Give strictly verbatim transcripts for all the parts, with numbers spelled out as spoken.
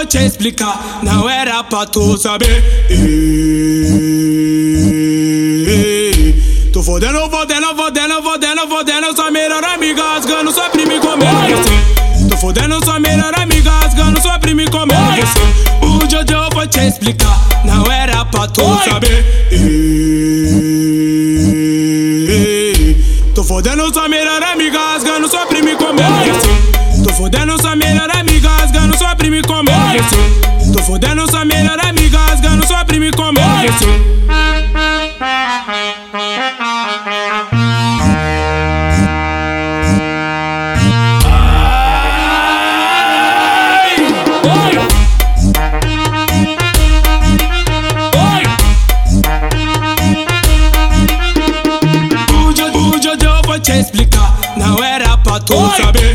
te explicar, não era pra tu saber. Tô fodendo, fodendo, fodendo, fodendo, fodendo sua melhor amiga, rasgando sua prima e comendo você. Tô fodendo sua melhor amiga, rasgando sua prima e comendo você. O Jojo vou te explicar, não era pra tu saber. Tô fodendo sua melhor amiga, rasgando sua prima e comendo você. Tô fodendo sua melhor amiga, rasgando sua prima e comendo você. Tô fodendo sua melhor amiga, rasgando sua prima e comendo você. Te explicar, não era pra tu Oi. saber.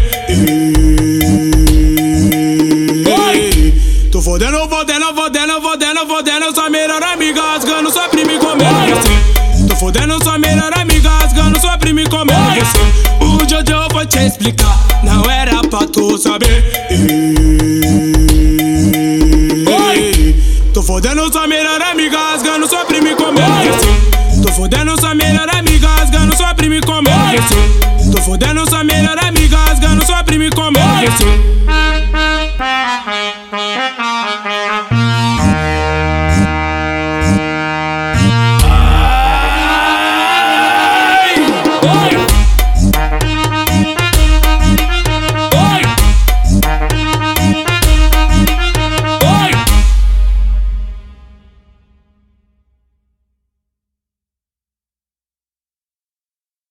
Oi. Tô fodendo, fodendo, fodendo, fodendo, fodendo sua melhor amiga, rasgando sua prima e comendo você. Tô fodendo sua melhor amiga, rasgando sua prima e comendo você. O Jojo vou te explicar, não era pra tu saber. Oi. Tô fodendo sua melhor amiga, rasgando sua prima e comendo você. Tô fodendo sua melhor amiga, rasgando sua prima e comendo você. Tô fodendo sua melhor amiga, rasgando sua prima e comendo você.